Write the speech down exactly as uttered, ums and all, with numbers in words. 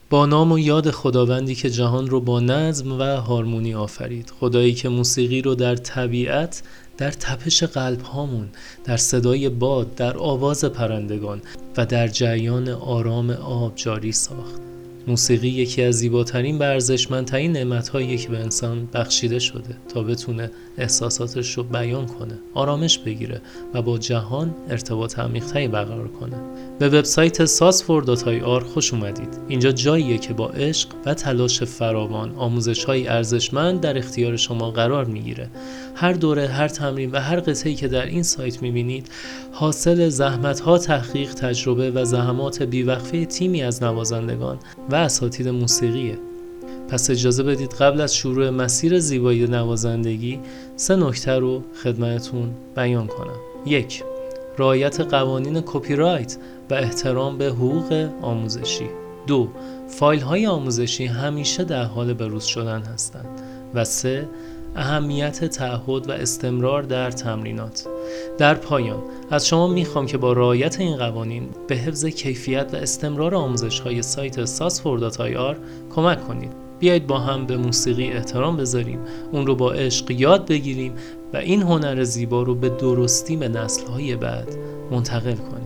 با نام و یاد خداوندی که جهان رو با نظم و هارمونی آفرید، خدایی که موسیقی رو در طبیعت، در تپش قلب هامون، در صدای باد، در آواز پرندگان و در جریان آرام آب جاری ساخت. موسیقی یکی از زیباترین و ارزشمندترین نعمت‌هاییه که به انسان بخشیده شده تا بتونه احساساتش رو بیان کنه، آرامش بگیره و با جهان ارتباط عمیق‌تری برقرار کنه. به وبسایت ساسفور دات آی آر خوش اومدید. اینجا جاییه که با عشق و تلاش فراوان آموزش‌های ارزشمند در اختیار شما قرار میگیره. هر دوره، هر تمرین و هر قطعه‌ای که در این سایت میبینید حاصل زحمت‌ها، تحقیق، تجربه و زحمات بیوقفه تیمی از نوازندگان و اساتید موسیقیه. پس اجازه بدید قبل از شروع مسیر زیبایی نوازندگی سه نکته رو خدمتتون بیان کنم. یک، رعایت قوانین کپی رایت و احترام به حقوق آموزشی. دو، فایل های آموزشی همیشه در حال بروز شدن هستند. و سه، اهمیت تعهد و استمرار در تمرینات. در پایان از شما میخوام که با رعایت این قوانین به حفظ کیفیت و استمرار آموزش های سایت ساسفور دات آی آر کمک کنید. بیایید با هم به موسیقی احترام بذاریم، اون رو با عشق یاد بگیریم و این هنر زیبا رو به درستی به نسل‌های بعد منتقل کنیم.